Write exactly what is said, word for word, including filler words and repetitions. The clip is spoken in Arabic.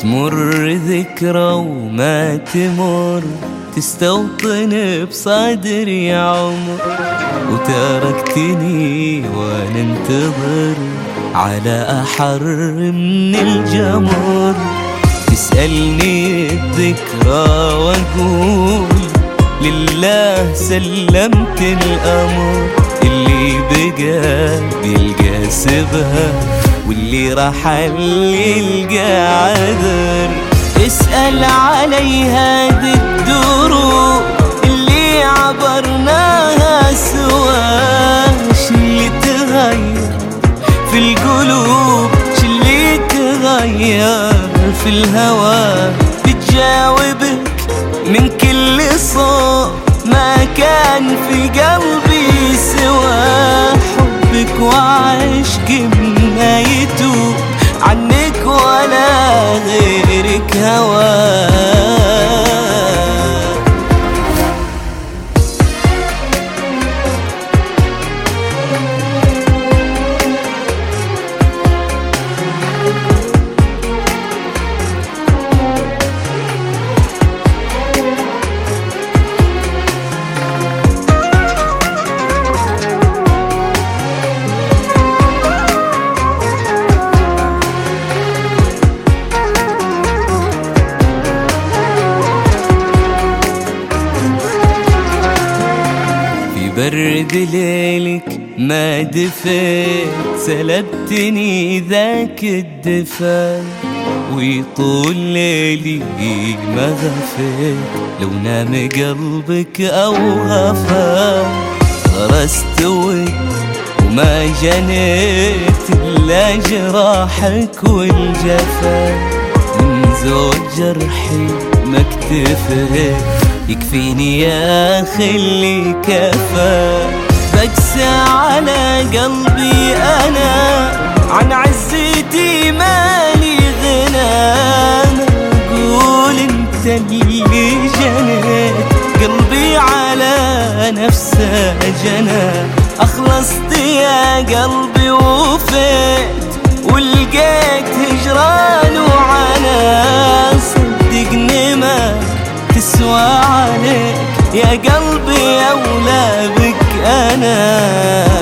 تمر ذكرى وما تمر، تستوطن بصدري عمر، وتركتني وانا انتظر على أحر من الجمر. تسألني الذكرى واقول لله سلمت الأمر، اللي بقى بيلقى سبها واللي رحل يلقى عذر. اسأل علي هذه الدروب اللي عبرناها سوا، شو اللي تغير في القلوب، شو اللي تغير في الهوى. بتجاوبك من كل صوت، ما كان في قلبي سوى حبك وعشق ما يتوب عنك ولا غيرك هوى. برد ليلك ما دفيت، سلبتني ذاك الدفا، ويطول ليلي ما غفيت لو نام قلبك أو غفا. غرست وما جنيت إلا جراحك والجفا، من زود جرحي ما اكتفيت يكفيني يا أخي اللي كفى. بقسى على قلبي أنا عن عزتي مالي غنى، أقول انت اللي جنيت قلبي على نفسه جنى. أخلصت يا قلبي وفيت ولقيت هجران وعنا، صدقني ما تسوى عليك يا قلبي أولى بك أنا.